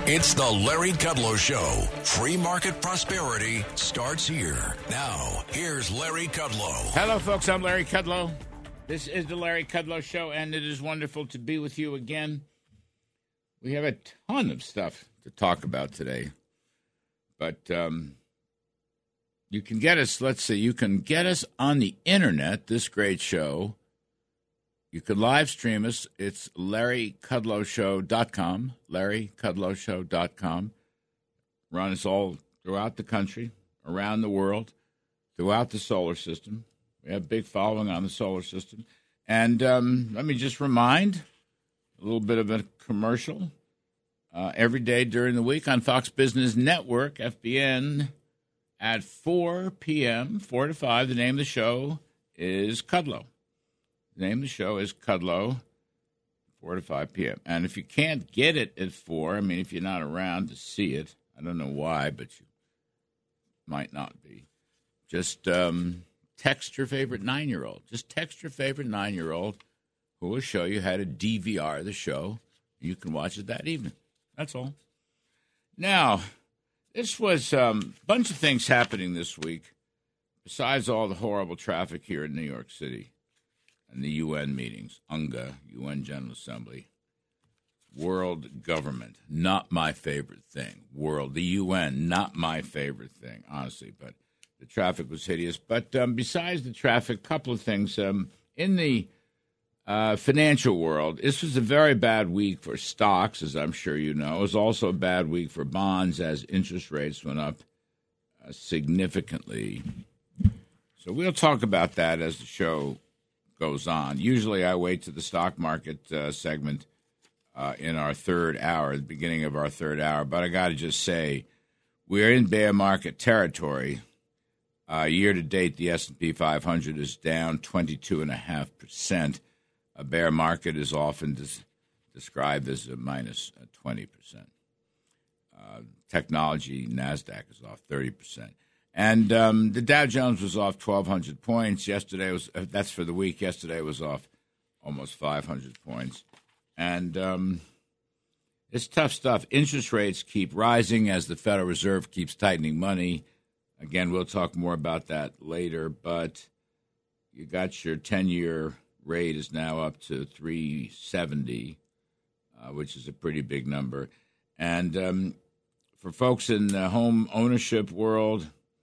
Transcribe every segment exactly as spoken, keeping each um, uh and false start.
It's the Larry Kudlow Show. Free market prosperity starts here. Now, here's Larry Kudlow. Hello, folks. I'm Larry Kudlow. This is the Larry Kudlow Show, and it is wonderful to be with you again. We have a ton of stuff to talk about today, but um, you can get us, let's see, you can get us on the internet, this great show. You can live stream us. It's larry kudlow show dot com, larry kudlow show dot com. Run us all throughout the country, around the world, throughout the solar system. We have a big following on the solar system. And um, let me just remind, a little bit of a commercial. Uh, every day during the week on Fox Business Network, F B N, at four p.m., four to five, the name of the show is Kudlow. The name of the show is Kudlow, four to five p.m. And if you can't get it at four, I mean, if you're not around to see it, I don't know why, but you might not be. Just um, text your favorite nine-year-old. Just text your favorite nine-year-old who will show you how to D V R the show. You can watch it that evening. That's all. Now, this was um, a bunch of things happening this week, besides all the horrible traffic here in New York City. And the U N meetings, U N G A, U N General Assembly, world government, not my favorite thing. World, the U N, not my favorite thing, honestly. But the traffic was hideous. But um, besides the traffic, a couple of things. Um, in the uh, financial world, this was a very bad week for stocks, as I'm sure you know. It was also a bad week for bonds as interest rates went up uh, significantly. So we'll talk about that as the show goes on. Usually I wait to the stock market uh, segment uh, in our third hour, the beginning of our third hour. But I got to just say, we're in bear market territory. Uh, year to date, the S and P five hundred is down twenty-two point five percent. A bear market is often des- described as a minus twenty percent. Uh, technology, NASDAQ is off thirty percent. And um, the Dow Jones was off twelve hundred points. Yesterday was, uh, that's for the week. Yesterday was off almost five hundred points. And um, it's tough stuff. Interest rates keep rising as the Federal Reserve keeps tightening money. Again, we'll talk more about that later. But you got your ten-year rate is now up to three seventy, uh, which is a pretty big number. And um, for folks in the home ownership world,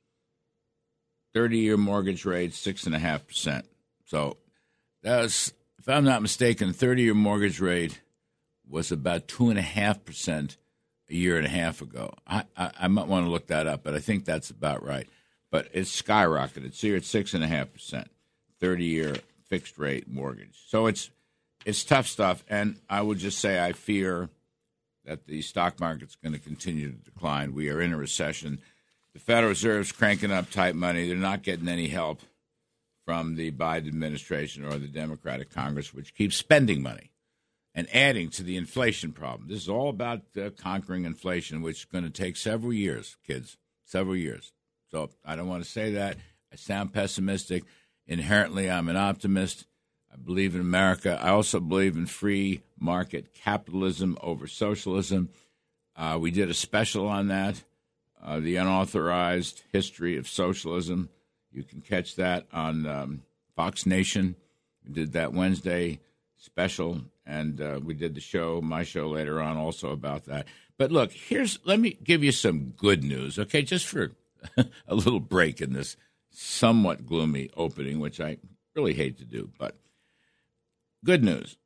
thirty-year mortgage rate, six point five percent. So that's, if I'm not mistaken, thirty-year mortgage rate was about two point five percent a year and a half ago. I, I, I might want to look that up, but I think that's about right. But it's skyrocketed. So you're at six point five percent, thirty-year fixed-rate mortgage. So it's it's tough stuff, and I would just say I fear that the stock market's going to continue to decline. We are in a recession. The Federal Reserve's cranking up tight money. They're not getting any help from the Biden administration or the Democratic Congress, which keeps spending money and adding to the inflation problem. This is all about uh, conquering inflation, which is going to take several years, kids, several years. So I don't want to say that. I sound pessimistic. Inherently, I'm an optimist. I believe in America. I also believe in free market capitalism over socialism. Uh, we did a special on that. Uh, the Unauthorized History of Socialism. You can catch that on um, Fox Nation. We did that Wednesday special, and uh, we did the show, my show later on, also about that. But look, here's let me give you some good news, okay, just for a little break in this somewhat gloomy opening, which I really hate to do, but good news.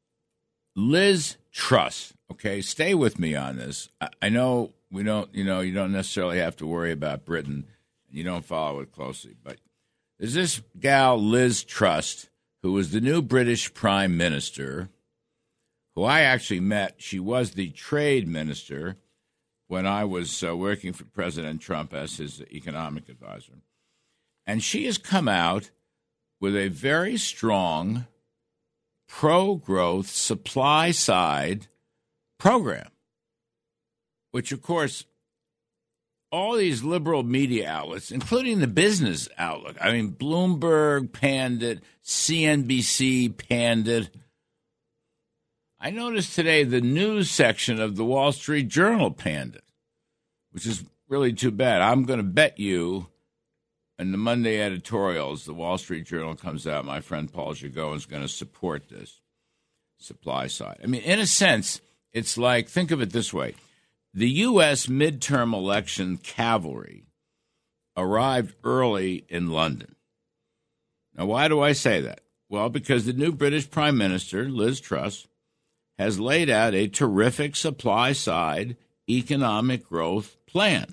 Liz Truss, okay, stay with me on this. I, I know we don't, you know, you don't necessarily have to worry about Britain, and you don't follow it closely, but there's this gal, Liz Truss, who was the new British Prime Minister, who I actually met. She was the trade minister when I was uh, working for President Trump as his economic advisor. And she has come out with a very strong pro-growth supply-side program, which, of course, all these liberal media outlets, including the business outlook, I mean, Bloomberg panned it, C N B C panned it. I noticed today the news section of the Wall Street Journal panned it, which is really too bad. I'm going to bet you in the Monday editorials, the Wall Street Journal comes out, my friend Paul Gigot is going to support this supply side. I mean, in a sense, it's like, think of it this way. The U S midterm election cavalry arrived early in London. Now, why do I say that? Well, because the new British Prime Minister, Liz Truss, has laid out a terrific supply-side economic growth plan.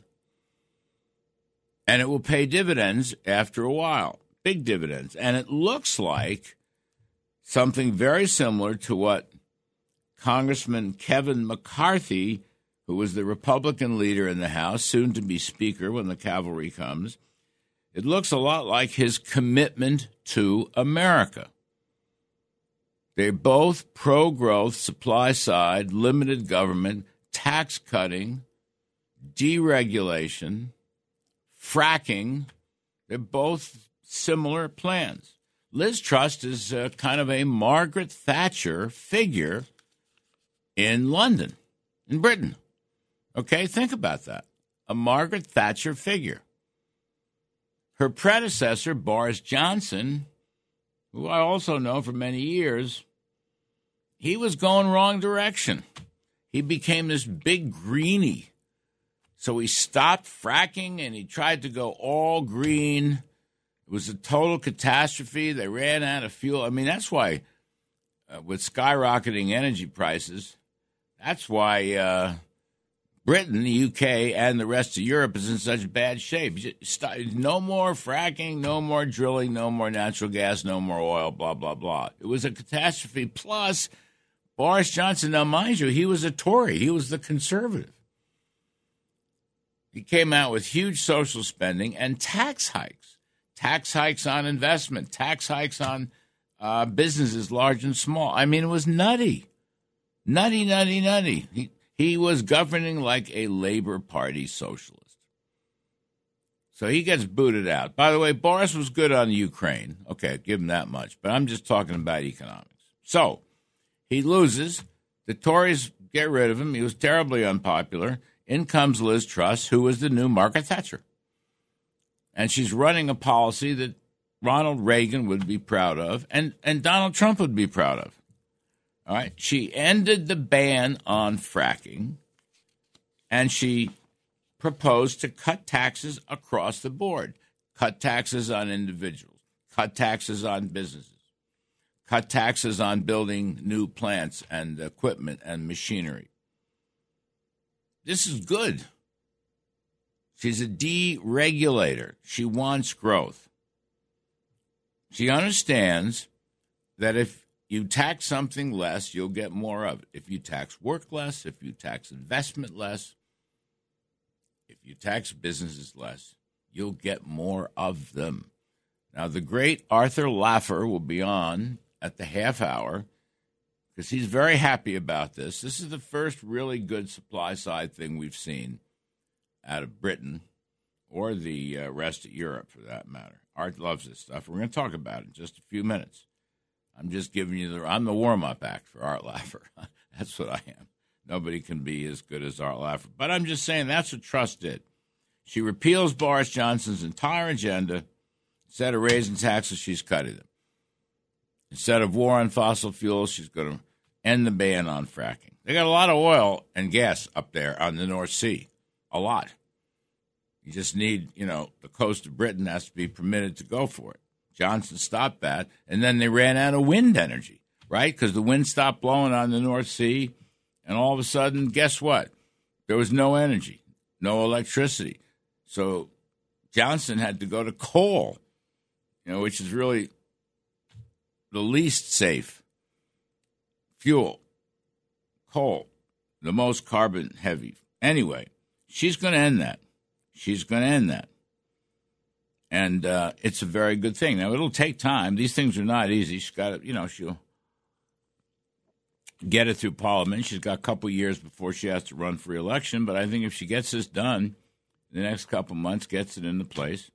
And it will pay dividends after a while, big dividends. And it looks like something very similar to what Congressman Kevin McCarthy, who was the Republican leader in the House, soon to be Speaker when the cavalry comes, it looks a lot like his commitment to America. They're both pro-growth, supply-side, limited government, tax cutting, deregulation, fracking. They're both similar plans. Liz Truss is uh, kind of a Margaret Thatcher figure in London, in Britain. Okay, think about that. A Margaret Thatcher figure. Her predecessor, Boris Johnson, who I also know for many years, he was going wrong direction. He became this big greenie. So he stopped fracking and he tried to go all green. It was a total catastrophe. They ran out of fuel. I mean, that's why uh, with skyrocketing energy prices, that's why uh, Britain, the U K, and the rest of Europe is in such bad shape. No more fracking, no more drilling, no more natural gas, no more oil, blah, blah, blah. It was a catastrophe. Plus, Boris Johnson, now mind you, he was a Tory. He was the conservative. He came out with huge social spending and tax hikes. Tax hikes on investment, tax hikes on uh, businesses large and small. I mean, it was nutty. Nutty, nutty, nutty. He, he was governing like a Labor Party socialist. So he gets booted out. By the way, Boris was good on Ukraine. Okay, give him that much. But I'm just talking about economics. So he loses. The Tories get rid of him. He was terribly unpopular. In comes Liz Truss, who is the new Margaret Thatcher. And she's running a policy that Ronald Reagan would be proud of and, and Donald Trump would be proud of. All right. She ended the ban on fracking, and she proposed to cut taxes across the board, cut taxes on individuals, cut taxes on businesses, cut taxes on building new plants and equipment and machinery. This is good. She's a deregulator. She wants growth. She understands that if you tax something less, you'll get more of it. If you tax work less, if you tax investment less, if you tax businesses less, you'll get more of them. Now, the great Arthur Laffer will be on at the half hour because he's very happy about this. This is the first really good supply-side thing we've seen out of Britain or the uh, rest of Europe, for that matter. Art loves this stuff. We're going to talk about it in just a few minutes. I'm just giving you the – I'm the warm-up act for Art Laffer. That's what I am. Nobody can be as good as Art Laffer. But I'm just saying that's what Truss did. She repeals Boris Johnson's entire agenda. Instead of raising taxes, she's cutting them. Instead of war on fossil fuels, she's going to end the ban on fracking. They got a lot of oil and gas up there on the North Sea. A lot. You just need, you know, the coast of Britain has to be permitted to go for it. Johnson stopped that, and then they ran out of wind energy, right? Because the wind stopped blowing on the North Sea, and all of a sudden, guess what? There was no energy, no electricity. So Johnson had to go to coal, you know, which is really the least safe fuel. Coal, the most carbon heavy. Anyway, she's going to end that. She's going to end that. And uh, it's a very good thing. Now, it'll take time. These things are not easy. She's got to, you know, she'll get it through Parliament. She's got a couple years before she has to run for re-election. But I think if she gets this done the next couple months, gets it into place,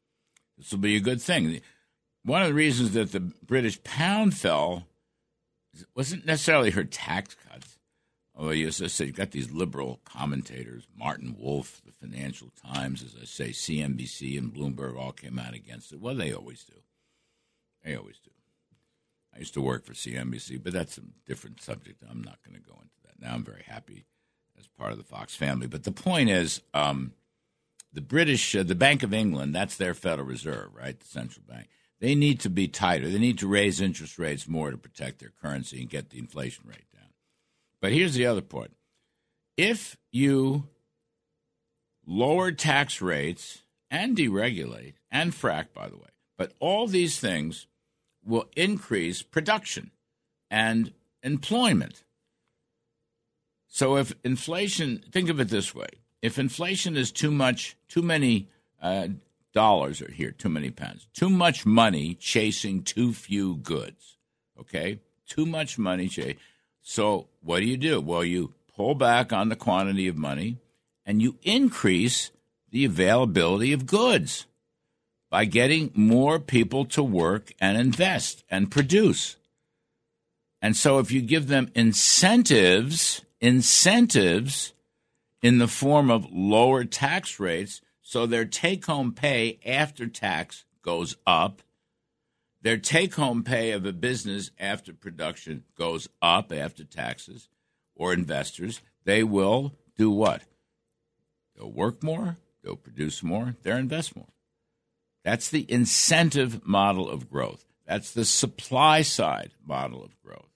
this will be a good thing. One of the reasons that the British pound fell wasn't necessarily her tax cuts. Although, as I said, you've got these liberal commentators, Martin Wolf, the Financial Times, as I say, C N B C and Bloomberg all came out against it. Well, they always do. They always do. I used to work for C N B C, but that's a different subject. I'm not going to go into that now. I'm very happy as part of the Fox family. But the point is, um, the British, uh, the Bank of England, that's their Federal Reserve, right, the central bank. They need to be tighter. They need to raise interest rates more to protect their currency and get the inflation rate down. But here's the other part. If you lower tax rates and deregulate, and frack, by the way, but all these things will increase production and employment. So if inflation, think of it this way. If inflation is too much, too many uh, dollars, or here, too many pounds, too much money chasing too few goods, okay? Too much money chasing. So what do you do? Well, you pull back on the quantity of money and you increase the availability of goods by getting more people to work and invest and produce. And so if you give them incentives, incentives in the form of lower tax rates, so their take-home pay after tax goes up, their take-home pay of a business after production goes up after taxes, or investors, they will do what? They'll work more, they'll produce more, they'll invest more. That's the incentive model of growth. That's the supply side model of growth.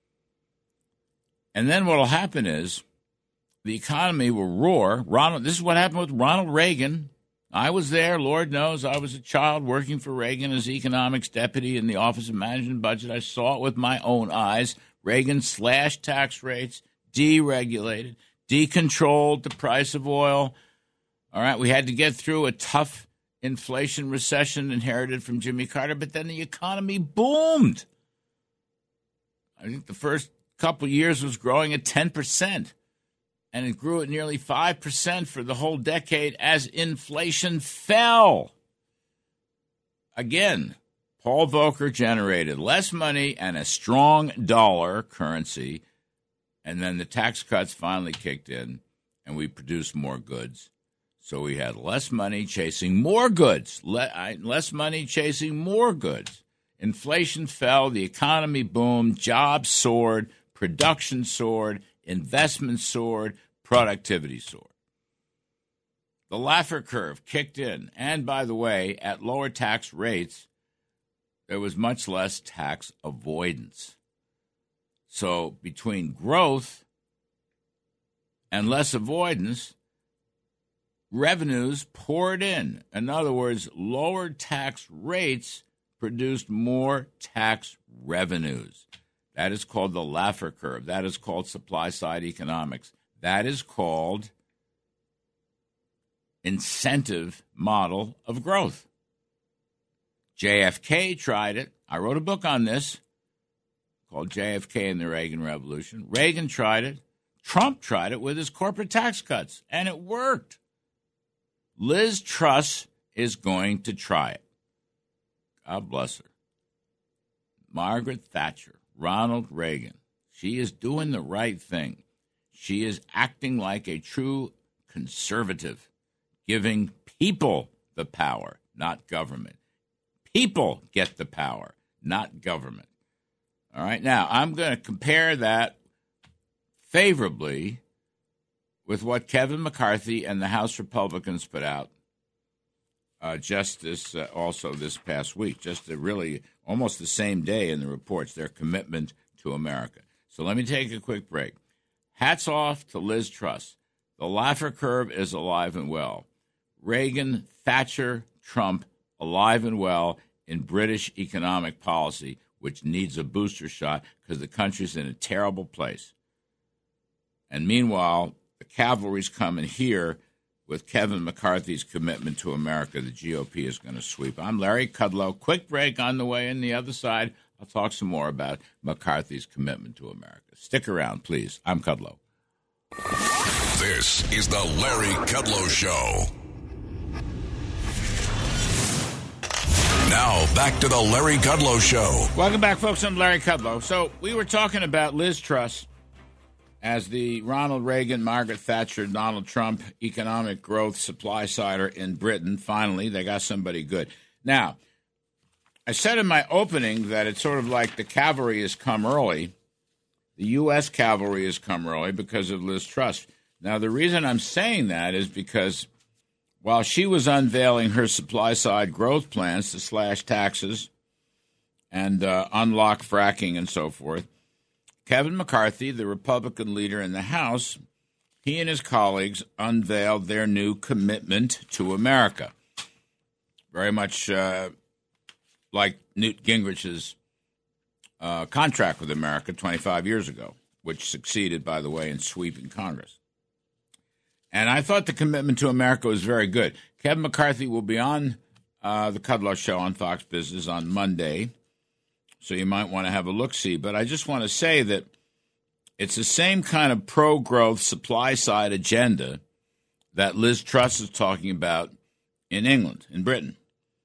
And then what will happen is the economy will roar. Ronald, this is what happened with Ronald Reagan. I was there, Lord knows. I was a child working for Reagan as economics deputy in the Office of Management and Budget. I saw it with my own eyes. Reagan slashed tax rates, deregulated, decontrolled the price of oil. All right, we had to get through a tough inflation recession inherited from Jimmy Carter, but then the economy boomed. I think the first couple of years was growing at ten percent. And it grew at nearly five percent for the whole decade as inflation fell. Again, Paul Volcker generated less money and a strong dollar currency, and then the tax cuts finally kicked in, and we produced more goods. So we had less money chasing more goods, Le- less money chasing more goods. Inflation fell, the economy boomed, jobs soared, production soared, investment soared, productivity soared. The Laffer curve kicked in, and by the way, at lower tax rates, there was much less tax avoidance. So between growth and less avoidance, revenues poured in. In other words, lower tax rates produced more tax revenues. That is called the Laffer curve. That is called supply-side economics. That is called incentive model of growth. J F K tried it. I wrote a book on this called J F K and the Reagan Revolution. Reagan tried it. Trump tried it with his corporate tax cuts, and it worked. Liz Truss is going to try it. God bless her. Margaret Thatcher. Ronald Reagan. She is doing the right thing. She is acting like a true conservative, giving people the power, not government. People get the power, not government. All right, now I'm going to compare that favorably with what Kevin McCarthy and the House Republicans put out uh, just this, uh, also this past week, just a really almost the same day in the reports, their commitment to America. So let me take a quick break. Hats off to Liz Truss. The Laffer curve is alive and well. Reagan, Thatcher, Trump, alive and well in British economic policy, which needs a booster shot because the country's in a terrible place. And meanwhile, the cavalry's coming here with Kevin McCarthy's commitment to America. The G O P is going to sweep. I'm Larry Kudlow. Quick break on the way. On the other side, I'll talk some more about McCarthy's commitment to America. Stick around, please. I'm Kudlow. This is the Larry Kudlow Show. Now, back to the Larry Kudlow Show. Welcome back, folks. I'm Larry Kudlow. So we were talking about Liz Truss as the Ronald Reagan, Margaret Thatcher, Donald Trump economic growth supply sider in Britain. Finally, they got somebody good. Now, I said in my opening that it's sort of like the cavalry has come early. The U S cavalry has come early because of Liz Truss. Now, the reason I'm saying that is because while she was unveiling her supply-side growth plans to slash taxes and uh, unlock fracking and so forth, Kevin McCarthy, the Republican leader in the House, he and his colleagues unveiled their new commitment to America. Very much uh, like Newt Gingrich's uh, contract with America twenty-five years ago, which succeeded, by the way, in sweeping Congress. And I thought the commitment to America was very good. Kevin McCarthy will be on uh, the Kudlow Show on Fox Business on Monday, so you might want to have a look-see. But I just want to say that it's the same kind of pro-growth supply-side agenda that Liz Truss is talking about in England, in Britain.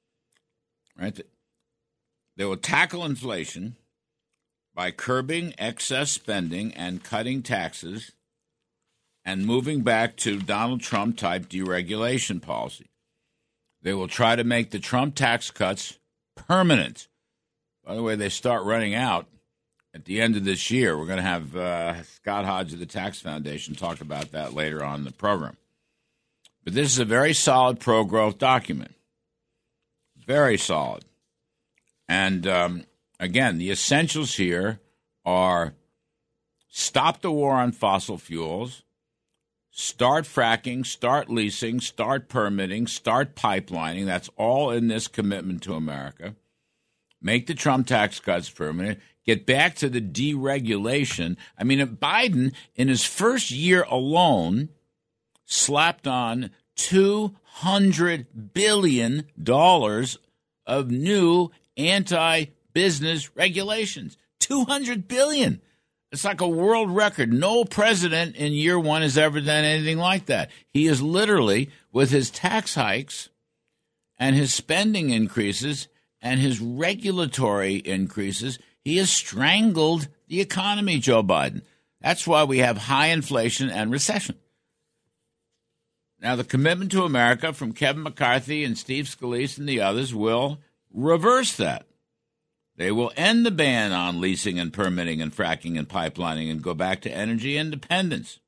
Right? They will tackle inflation by curbing excess spending and cutting taxes and moving back to Donald Trump-type deregulation policy. They will try to make the Trump tax cuts permanent. By the way, they start running out at the end of this year. We're going to have uh, Scott Hodge of the Tax Foundation talk about that later on in the program. But this is a very solid pro-growth document. Very solid. And, um, again, the essentials here are stop the war on fossil fuels, start fracking, start leasing, start permitting, start pipelining. That's all in this commitment to America. Make the Trump tax cuts permanent. Get back to the deregulation. I mean, Biden, in his first year alone, slapped on two hundred billion dollars of new anti-business regulations. two hundred billion dollars. It's like a world record. No president in year one has ever done anything like that. He is literally, with his tax hikes and his spending increases and his regulatory increases, he has strangled the economy, Joe Biden. That's why we have high inflation and recession. Now, the commitment to America from Kevin McCarthy and Steve Scalise and the others will reverse that. They will end the ban on leasing and permitting and fracking and pipelining and go back to energy independence.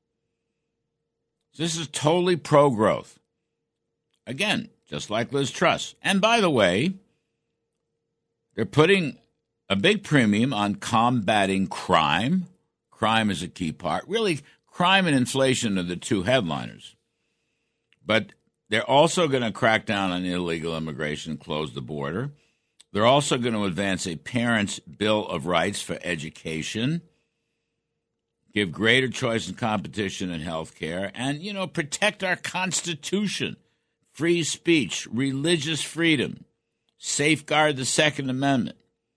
This is totally pro-growth. Again, just like Liz Truss. And by the way, they're putting a big premium on combating crime. Crime is a key part. Really, crime and inflation are the two headliners. But they're also going to crack down on illegal immigration, close the border. They're also going to advance a parent's bill of rights for education, give greater choice and competition in health care, and, you know, protect our Constitution, free speech, religious freedom, safeguard the Second Amendment,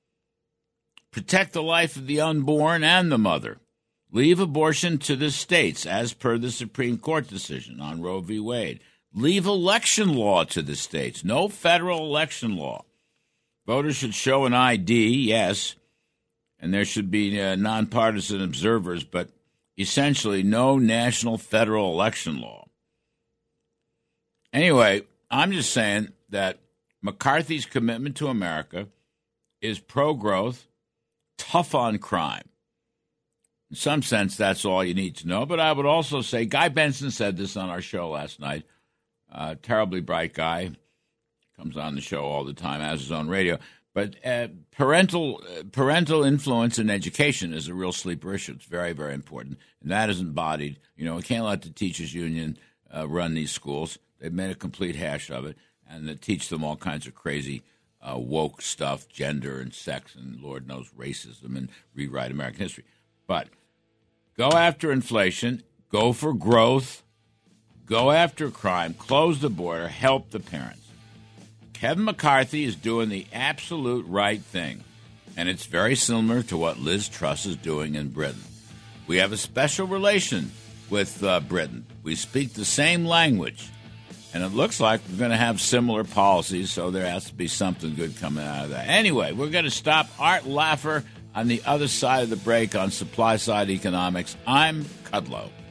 protect the life of the unborn and the mother, leave abortion to the states as per the Supreme Court decision on Roe v. Wade, leave election law to the states, no federal election law. Voters should show an I D, yes, and there should be uh, nonpartisan observers, but essentially no national federal election law. Anyway, I'm just saying that McCarthy's commitment to America is pro-growth, tough on crime. In some sense, that's all you need to know. But I would also say, Guy Benson said this on our show last night, uh, terribly bright guy. Comes on the show all the time, has his own radio. But uh, parental uh, parental influence in education is a real sleeper issue. It's very, very important. And that is embodied. You know, we can't let the teachers union uh, run these schools. They've made a complete hash of it. And they teach them all kinds of crazy uh, woke stuff, gender and sex and Lord knows racism, and rewrite American history. But go after inflation. Go for growth. Go after crime. Close the border. Help the parents. Kevin McCarthy is doing the absolute right thing, and it's very similar to what Liz Truss is doing in Britain. We have a special relation with uh, Britain. We speak the same language, And it looks like we're going to have similar policies, so there has to be something good coming out of that. Anyway, we're going to stop Art Laffer on the other side of the break on Supply Side Economics. I'm Kudlow.